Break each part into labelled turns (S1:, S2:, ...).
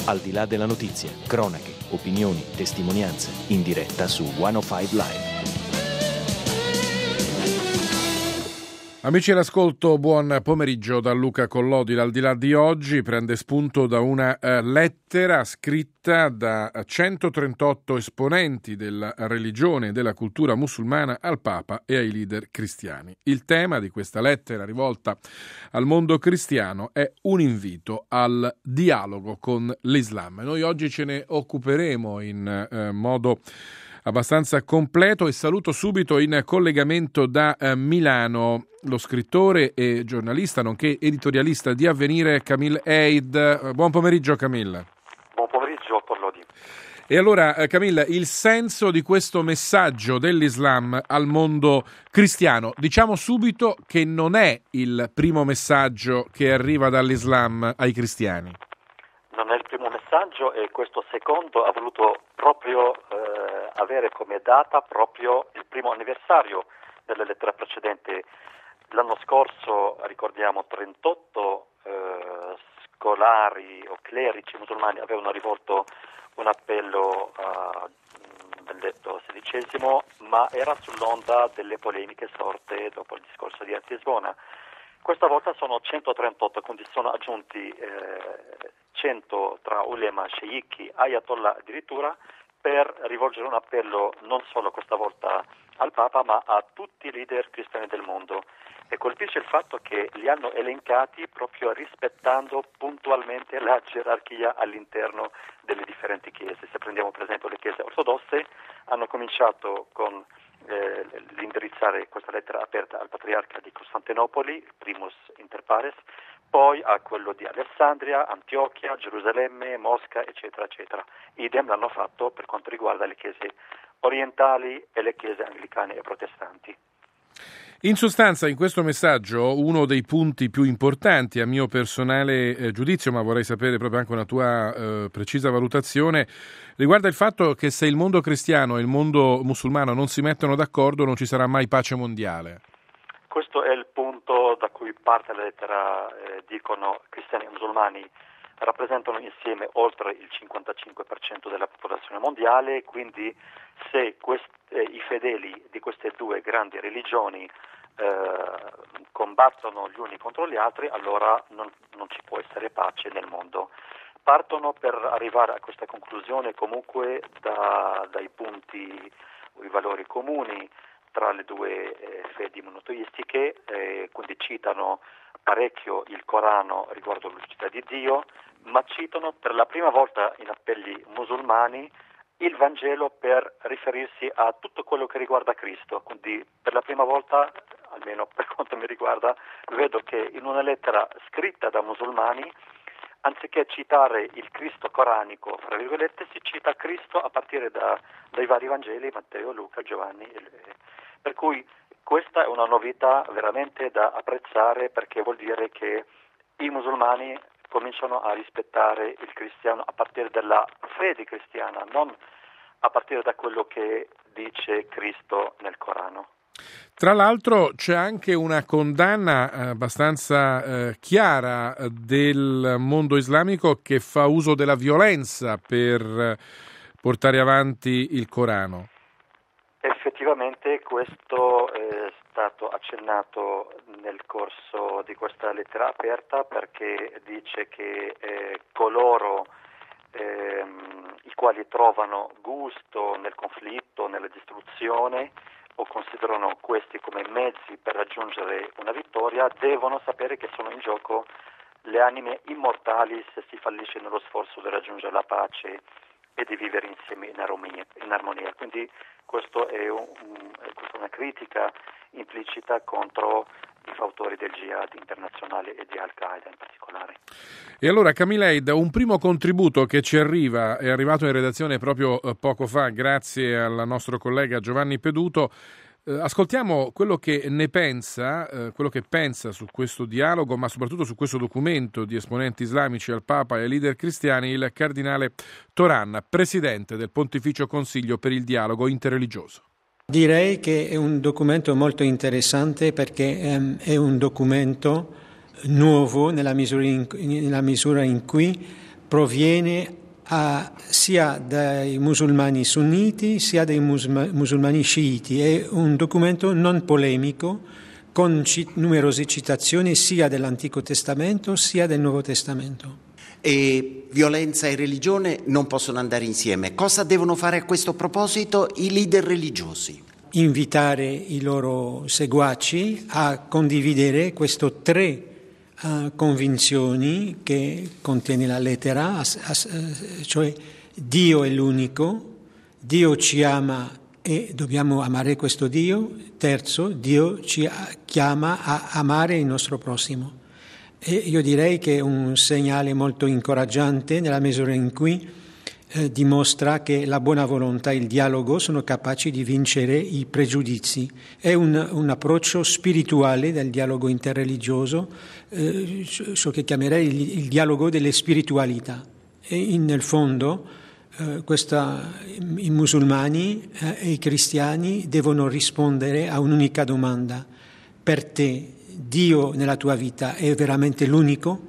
S1: Al di là della notizia, cronache, opinioni, testimonianze, in diretta su 105 Live.
S2: Amici all'ascolto, buon pomeriggio da Luca Collodi. L'Al di là di oggi prende spunto da una lettera scritta da 138 esponenti della religione e della cultura musulmana al Papa e ai leader cristiani. Il tema di questa lettera rivolta al mondo cristiano è un invito al dialogo con l'Islam. Noi oggi ce ne occuperemo in modo abbastanza completo e saluto subito in collegamento da Milano lo scrittore e giornalista nonché editorialista di Avvenire Camille Eid. Buon pomeriggio Camille.
S3: Buon pomeriggio Collodi.
S2: E allora Camille, il senso di questo messaggio dell'Islam al mondo cristiano, diciamo subito che non è il primo messaggio che arriva dall'Islam ai cristiani.
S3: Non è il primo messaggio e questo secondo ha voluto proprio avere come data proprio il primo anniversario della lettera precedente. L'anno scorso, ricordiamo, 38 scolari o clerici musulmani avevano rivolto un appello a Benedetto XVI, ma era sull'onda delle polemiche sorte dopo il discorso di Ratisbona. Questa volta sono 138, quindi sono aggiunti 100 tra ulema, sceicchi, ayatollah addirittura, per rivolgere un appello non solo questa volta al Papa, ma a tutti i leader cristiani del mondo. E colpisce il fatto che li hanno elencati proprio rispettando puntualmente la gerarchia all'interno delle differenti chiese. Se prendiamo per esempio le chiese ortodosse, hanno cominciato con l'indirizzare questa lettera aperta al patriarca di Costantinopoli, primus inter pares, poi a quello di Alessandria, Antiochia, Gerusalemme, Mosca, eccetera, eccetera. Idem l'hanno fatto per quanto riguarda le chiese orientali e le chiese anglicane e protestanti.
S2: In sostanza, in questo messaggio, uno dei punti più importanti a mio personale giudizio, ma vorrei sapere proprio anche una tua precisa valutazione, riguarda il fatto che se il mondo cristiano e il mondo musulmano non si mettono d'accordo non ci sarà mai pace mondiale.
S3: Questo è il punto da cui parte la lettera, dicono cristiani e musulmani rappresentano insieme oltre il 55% della popolazione mondiale, quindi se i fedeli di queste due grandi religioni combattono gli uni contro gli altri, allora non ci può essere pace nel mondo. Partono per arrivare a questa conclusione comunque dai punti, i valori comuni tra le due fedi monoteistiche, quindi citano parecchio il Corano riguardo l'unicità di Dio, ma citano per la prima volta in appelli musulmani il Vangelo per riferirsi a tutto quello che riguarda Cristo. Quindi per la prima volta, almeno per quanto mi riguarda, vedo che in una lettera scritta da musulmani, anziché citare il Cristo coranico, fra virgolette, si cita Cristo a partire dai vari Vangeli, Matteo, Luca, Giovanni. Per cui questa è una novità veramente da apprezzare, perché vuol dire che i musulmani cominciano a rispettare il cristiano a partire dalla fede cristiana, non a partire da quello che dice Cristo nel Corano.
S2: Tra l'altro c'è anche una condanna abbastanza chiara del mondo islamico che fa uso della violenza per portare avanti il Corano.
S3: Effettivamente questo è stato accennato nel corso di questa lettera aperta, perché dice che coloro i quali trovano gusto nel conflitto, nella distruzione, o considerano questi come mezzi per raggiungere una vittoria, devono sapere che sono in gioco le anime immortali se si fallisce nello sforzo di raggiungere la pace e di vivere insieme in armonia. Quindi questo è una critica implicita contro i fautori del jihad internazionale e di Al-Qaeda in particolare.
S2: E allora Camille Eid, un primo contributo che ci arriva, è arrivato in redazione proprio poco fa, grazie al nostro collega Giovanni Peduto. Ascoltiamo quello che ne pensa, quello che pensa su questo dialogo, ma soprattutto su questo documento di esponenti islamici al Papa e ai leader cristiani, il cardinale Toran, presidente del Pontificio Consiglio per il dialogo interreligioso.
S4: Direi che è un documento molto interessante perché è un documento nuovo nella misura in cui proviene sia dai musulmani sunniti sia dai musulmani sciiti. È un documento non polemico con numerose citazioni sia dell'Antico Testamento sia del Nuovo Testamento.
S5: E violenza e religione non possono andare insieme. Cosa devono fare a questo proposito i leader religiosi?
S4: Invitare i loro seguaci a condividere queste 3 convinzioni che contiene la lettera, cioè Dio è l'unico, Dio ci ama e dobbiamo amare questo Dio. Terzo, Dio ci chiama a amare il nostro prossimo. E io direi che è un segnale molto incoraggiante nella misura in cui dimostra che la buona volontà e il dialogo sono capaci di vincere i pregiudizi. È un approccio spirituale del dialogo interreligioso, ciò che chiamerei il dialogo delle spiritualità. E nel fondo i musulmani e i cristiani devono rispondere a un'unica domanda: per te Dio nella tua vita è veramente l'unico?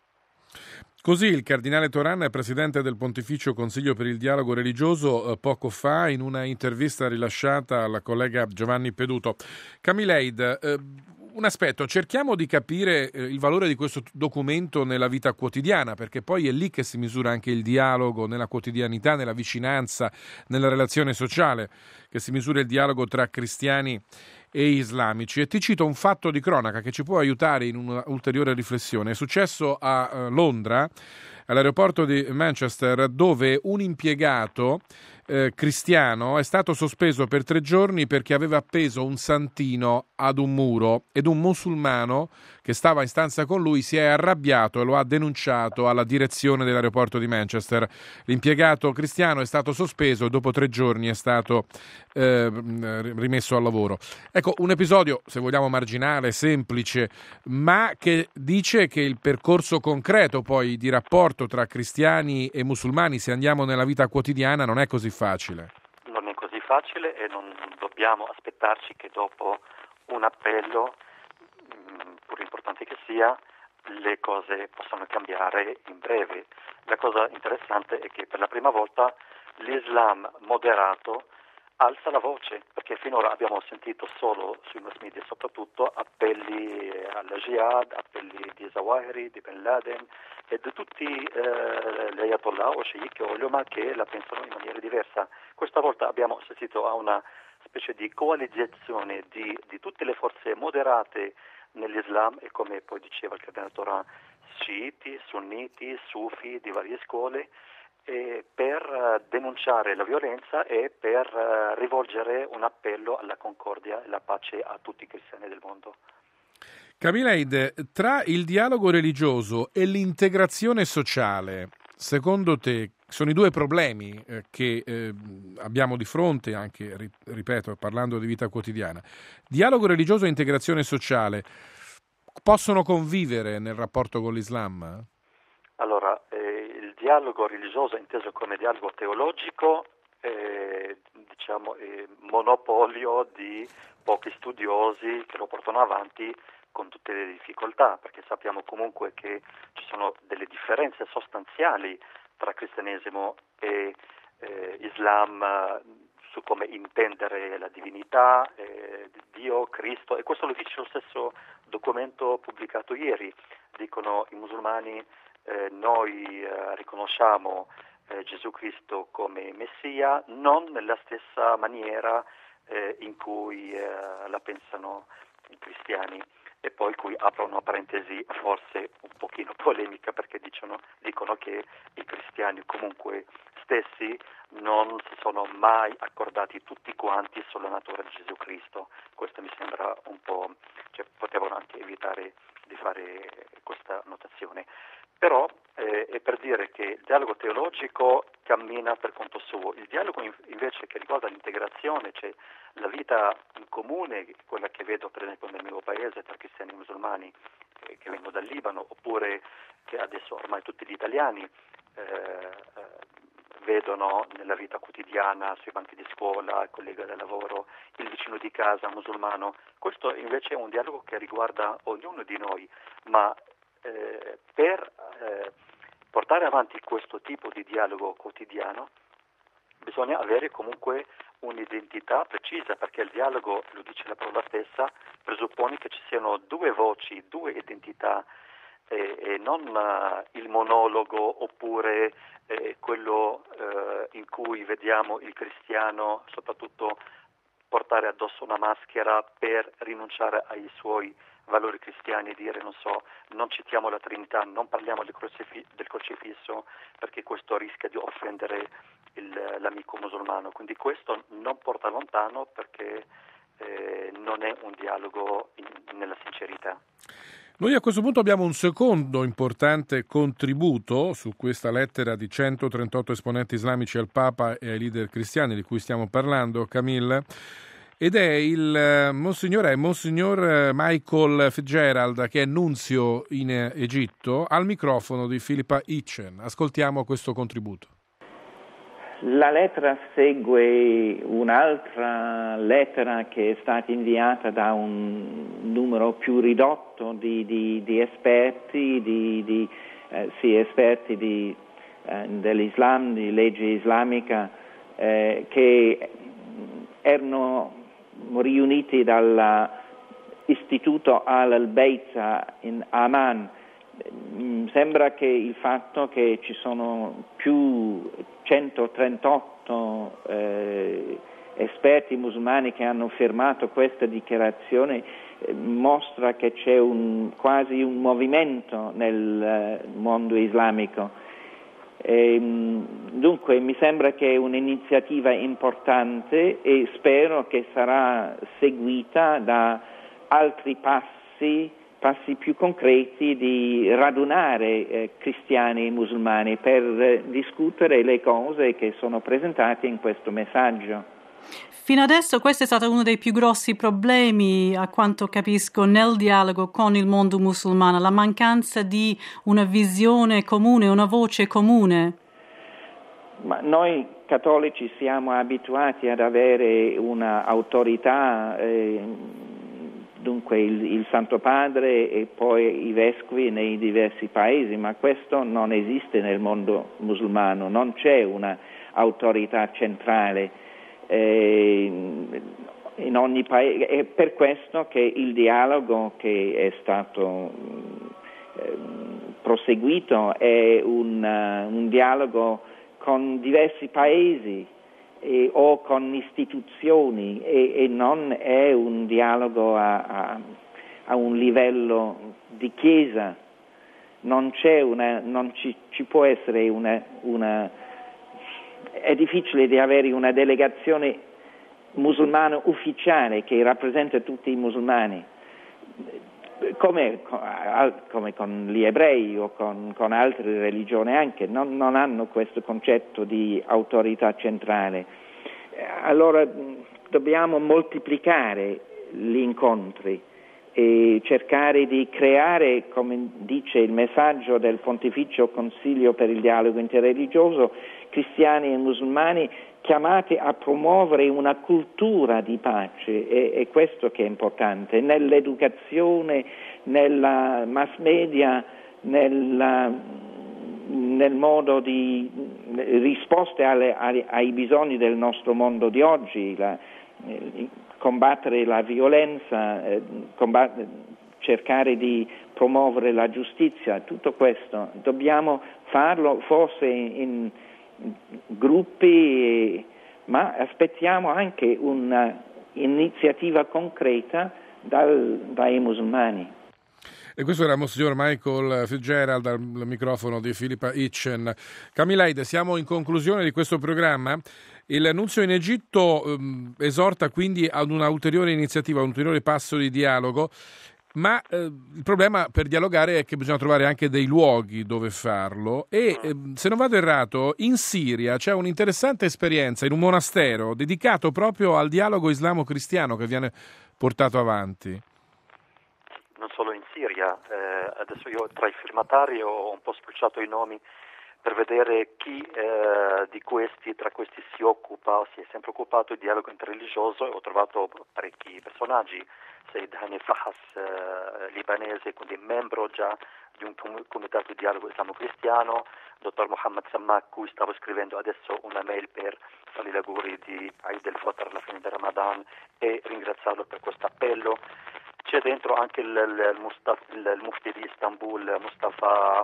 S2: Così il cardinale Toran, presidente del Pontificio Consiglio per il Dialogo Religioso, poco fa in una intervista rilasciata alla collega Giovanni Peduto. Camileid, un aspetto, cerchiamo di capire il valore di questo documento nella vita quotidiana, perché poi è lì che si misura anche il dialogo, nella quotidianità, nella vicinanza, nella relazione sociale, che si misura il dialogo tra cristiani e islamici. E ti cito un fatto di cronaca che ci può aiutare in un'ulteriore riflessione. È successo a Londra, all'aeroporto di Manchester, dove un impiegato cristiano è stato sospeso per 3 giorni perché aveva appeso un santino ad un muro, ed un musulmano che stava in stanza con lui si è arrabbiato e lo ha denunciato alla direzione dell'aeroporto di Manchester. L'impiegato cristiano è stato sospeso e dopo 3 giorni è stato rimesso al lavoro. Ecco, un episodio, se vogliamo, marginale, semplice, ma che dice che il percorso concreto poi di rapporto tra cristiani e musulmani, se andiamo nella vita quotidiana, non è così facile.
S3: Non è così facile e non dobbiamo aspettarci che dopo un appello, pur importante che sia, le cose possano cambiare in breve. La cosa interessante è che per la prima volta l'Islam moderato alza la voce, perché finora abbiamo sentito solo sui mass media soprattutto appelli alla jihad, appelli di Zawahiri, di Bin Laden e di tutti gli ayatollah o sceicchi o ulema che la pensano in maniera diversa. Questa volta abbiamo assistito a una specie di coalizione di tutte le forze moderate nell'Islam e, come poi diceva il cardinale Toran, sciiti, sunniti, sufi di varie scuole, per denunciare la violenza e per rivolgere un appello alla concordia e alla pace a tutti i cristiani del mondo.
S2: Camileid, tra il dialogo religioso e l'integrazione sociale, secondo te sono i 2 problemi che abbiamo di fronte, anche, ripeto, parlando di vita quotidiana. Dialogo religioso e integrazione sociale possono convivere nel rapporto con l'Islam?
S3: Allora, il dialogo religioso inteso come dialogo teologico è monopolio di pochi studiosi che lo portano avanti con tutte le difficoltà, perché sappiamo comunque che ci sono delle differenze sostanziali tra cristianesimo e Islam su come intendere la divinità, Dio, Cristo, e questo lo dice lo stesso documento pubblicato ieri. Dicono i musulmani: noi riconosciamo Gesù Cristo come Messia, non nella stessa maniera in cui la pensano i cristiani. E poi qui apro una parentesi forse un pochino polemica, perché dicono che i cristiani comunque stessi non si sono mai accordati tutti quanti sulla natura di Gesù Cristo. Questo mi sembra un po', potevano anche evitare di fare questa notazione. Però è per dire che il dialogo teologico cammina per conto suo. Il dialogo invece che riguarda l'integrazione, cioè la vita in comune, quella che vedo per esempio nel mio paese tra cristiani e musulmani che vengono dal Libano, oppure che adesso ormai tutti gli italiani vedono nella vita quotidiana, sui banchi di scuola, il collega del lavoro, il vicino di casa musulmano. Questo invece è un dialogo che riguarda ognuno di noi, ma per portare avanti questo tipo di dialogo quotidiano bisogna avere comunque un'identità precisa, perché il dialogo, lo dice la parola stessa, presuppone che ci siano due voci, due identità, e non il monologo oppure quello in cui vediamo il cristiano soprattutto portare addosso una maschera per rinunciare ai suoi valori cristiani e dire, non so, non citiamo la Trinità, non parliamo del crocifisso perché questo rischia di offendere l'amico musulmano. Quindi questo non porta lontano, perché non è un dialogo nella sincerità.
S2: Noi a questo punto abbiamo un secondo importante contributo su questa lettera di 138 esponenti islamici al Papa e ai leader cristiani di cui stiamo parlando, Camille, ed è il Monsignor Michael Fitzgerald, che è nunzio in Egitto, al microfono di Philippa Hitchen. Ascoltiamo questo contributo.
S6: La lettera segue un'altra lettera che è stata inviata da un numero più ridotto di esperti, esperti dell'Islam, di legge islamica, che erano riuniti dall'Istituto Al-Bayt in Amman. Sembra che il fatto che ci sono più 138 esperti musulmani che hanno firmato questa dichiarazione mostra che c'è quasi un movimento nel mondo islamico. Dunque mi sembra che è un'iniziativa importante e spero che sarà seguita da altri passi più concreti di radunare cristiani e musulmani per discutere le cose che sono presentate in questo messaggio.
S7: Fino adesso questo è stato uno dei più grossi problemi, a quanto capisco, nel dialogo con il mondo musulmano, la mancanza di una visione comune, una voce comune.
S6: Ma noi cattolici siamo abituati ad avere una autorità, dunque il Santo Padre e poi i vescovi nei diversi paesi, ma questo non esiste nel mondo musulmano, non c'è una autorità centrale in ogni paese. È per questo che il dialogo che è stato proseguito è un dialogo con diversi paesi o con istituzioni e non è un dialogo a un livello di chiesa. Non ci può essere è difficile di avere una delegazione musulmana ufficiale che rappresenta tutti i musulmani, come con gli ebrei o con altre religioni anche, non hanno questo concetto di autorità centrale. Allora dobbiamo moltiplicare gli incontri e cercare di creare, come dice il messaggio del Pontificio Consiglio per il Dialogo Interreligioso, cristiani e musulmani chiamati a promuovere una cultura di pace, è questo che è importante, nell'educazione, nella mass media, nel modo di risposte ai bisogni del nostro mondo di oggi, combattere la violenza, cercare di promuovere la giustizia, tutto questo dobbiamo farlo forse in gruppi, ma aspettiamo anche un'iniziativa concreta dai musulmani.
S2: E questo era Monsignor Michael Fitzgerald al microfono di Philippa Hitchen. Camileide, siamo in conclusione di questo programma. Il nunzio in Egitto esorta quindi ad una ulteriore iniziativa, un ulteriore passo di dialogo, ma il problema per dialogare è che bisogna trovare anche dei luoghi dove farlo e se non vado errato in Siria c'è un'interessante esperienza in un monastero dedicato proprio al dialogo islamo-cristiano che viene portato avanti.
S3: Non solo in Siria, adesso io tra i firmatari ho un po' spulciato i nomi per vedere chi di questi, tra questi si occupa o si è sempre occupato di dialogo interreligioso, e ho trovato parecchi personaggi. Said Hani Fahas, libanese, quindi membro già di un comitato di dialogo islamo-cristiano, dottor Mohammed Sammak, cui stavo scrivendo adesso una mail per fargli gli auguri di Eid al-Fitr alla fine del Ramadan e ringraziarlo per questo appello. C'è dentro anche il mufti di Istanbul, Mustafa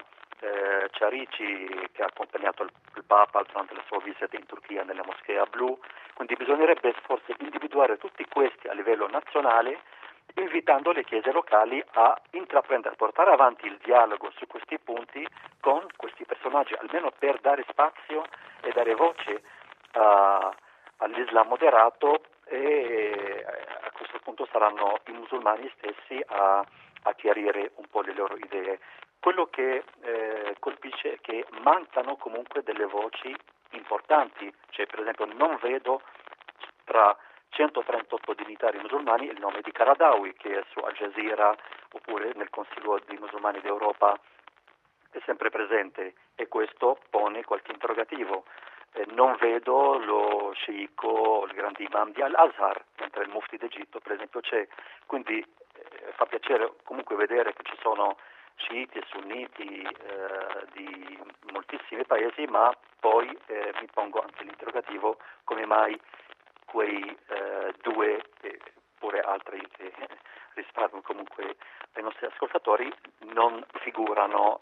S3: Ciarici, che ha accompagnato il Papa durante la sua visita in Turchia nella Moschea Blu. Quindi bisognerebbe forse individuare tutti questi a livello nazionale, invitando le chiese locali a intraprendere, a portare avanti il dialogo su questi punti con questi personaggi, almeno per dare spazio e dare voce all'Islam moderato, e a questo punto saranno i musulmani stessi a chiarire un po' le loro idee. Quello che colpisce è che mancano comunque delle voci importanti, cioè per esempio non vedo tra 138 dignitari musulmani il nome di Qaradawi, che è su Al Jazeera oppure nel Consiglio dei musulmani d'Europa è sempre presente, e questo pone qualche interrogativo. Non vedo lo sceicco, il grande imam di Al-Azhar, mentre il mufti d'Egitto per esempio c'è. Quindi fa piacere comunque vedere che ci sono sciiti e sunniti di moltissimi paesi, ma poi mi pongo anche l'interrogativo: come mai quei due, pure altri che risparmio comunque ai nostri ascoltatori, non figurano,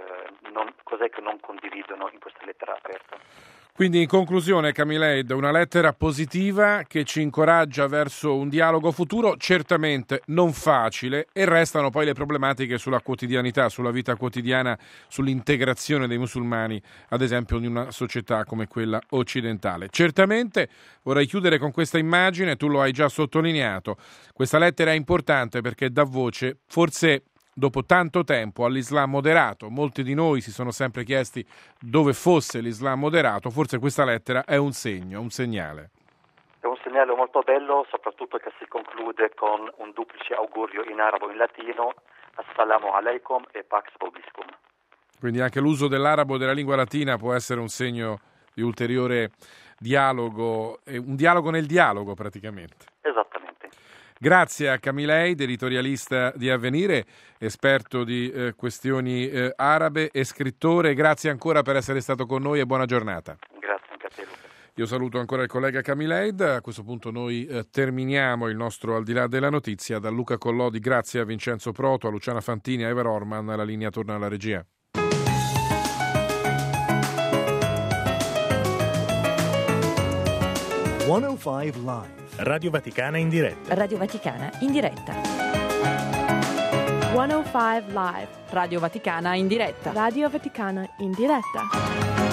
S3: cos'è che non condividono in questa lettera aperta.
S2: Quindi in conclusione, Camileid, una lettera positiva che ci incoraggia verso un dialogo futuro, certamente non facile, e restano poi le problematiche sulla quotidianità, sulla vita quotidiana, sull'integrazione dei musulmani, ad esempio in una società come quella occidentale. Certamente vorrei chiudere con questa immagine, tu lo hai già sottolineato, questa lettera è importante perché dà voce, forse dopo tanto tempo, all'Islam moderato. Molti di noi si sono sempre chiesti dove fosse l'Islam moderato, forse questa lettera è un segno, un segnale.
S3: È un segnale molto bello, soprattutto che si conclude con un duplice augurio in arabo e in latino: Assalamu alaikum e Pax Vobiscum.
S2: Quindi anche l'uso dell'arabo e della lingua latina può essere un segno di ulteriore dialogo, un dialogo nel dialogo praticamente.
S3: Esattamente.
S2: Grazie a Camileid, editorialista di Avvenire, esperto di questioni arabe e scrittore. Grazie ancora per essere stato con noi e buona giornata.
S3: Grazie anche a te, Luca.
S2: Io saluto ancora il collega Camileid. A questo punto noi terminiamo il nostro Al di là della notizia. Da Luca Collodi, grazie a Vincenzo Proto, a Luciana Fantini, a Eva Orman. La linea torna alla regia.
S8: Live. Radio Vaticana in diretta.
S9: Radio Vaticana in diretta.
S10: 105 Live.
S9: Radio Vaticana in diretta.
S10: Radio Vaticana in diretta.